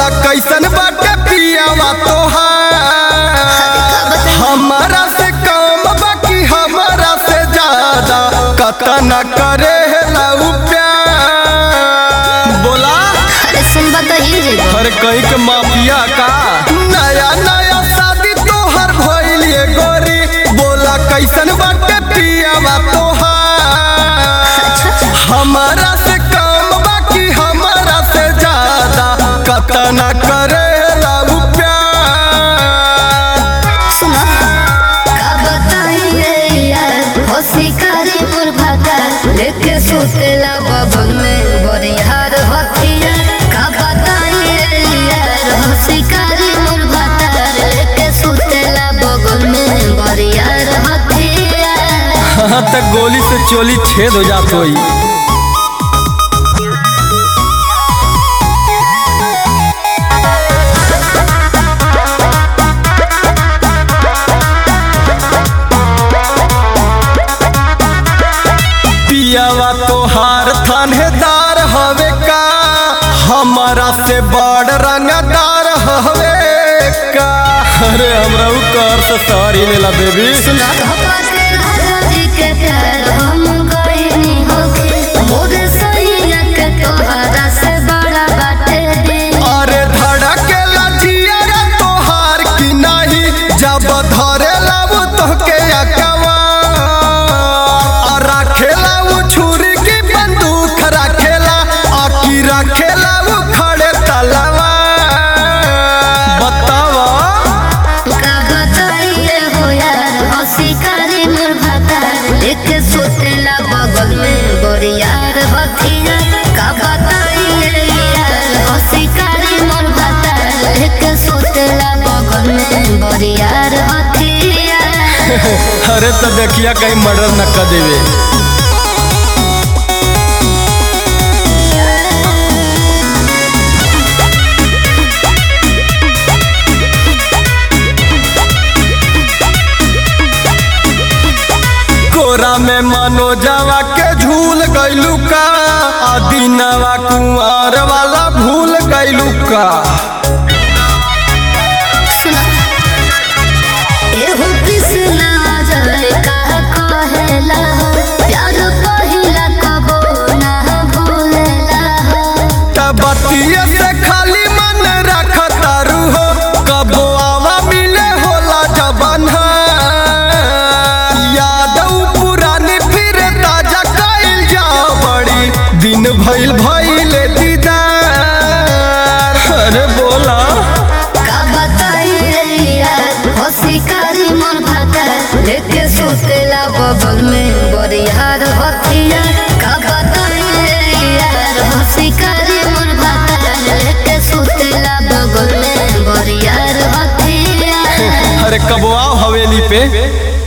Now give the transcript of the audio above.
बोला कैसन बाटे पियावा तोहार हमारा से कम बाकी हमारा से ज्यादा कतना करे लऊ प्यार बोला अरे सुन बताइए हर कहीं के माफिया का नया नया शादी तोहर भइलिए गोरी बोला कैसन बाटे पियावा तोहार हमारा से कम बाकी हमारा से ज्यादा कतना करे लऊ प्यार सुनो का बताइए यार हो शिकारी मुर्भाता लेके सुतेला बबन में बरियार हथिया का बताइए यार हो शिकारी मुर्भाता लेके सुतेला बबन में बरियार हथिया हाँ तक गोली से चोली छेद हो जात होई पियावा तोहार थानेदार हवे का हमारा से बड़ रंगदार हवे का अरे हमरा उ कर से सारी लेला बेबी सुना के राजी के प्यार हम गइनी होके मोरे सैया के तोहरा से बड़ा बाटे दे अरे धड़केला जिया तोहार की नहीं जब धरेला वो तोहके अकवा और रखेला वो छुरी की बंदूक रखेला आकी रखेला वो खड़े तलवा बतावा का बताइए हो यार हो शिकारी मुर्भाता लेके सुतेला बगल में बोरियार हथिया का बताइए यार हो शिकारी मुर्भाता लेके सुतेला बगल में बोरियार हथिया अरे तो देखिया कहीं मर्डर न कर देवे कोरा में मनोजवा के झूल गइलू का आदिनवा कुंवर वाला भूल गइलू का सुना एहो कृष्णा जय का कहेला प्यार पहिला कबो ना भूलेला तबतिये से खाली मन रखतारू हो कबो आवा मिले होला जबन यादव पुरानी फिर ताजा कइल जाओ बड़ी दिन भइल भइले दीदार अरे बोला का बताइए यार हो शिकारी मुर्भाता लेके सुतेला बगल में बरियार हथिया का बताइए यार हो शिकारी मुर्भाता लेके सुतेला बगल में बरियार हथिया अरे कबो आओ हवेली पे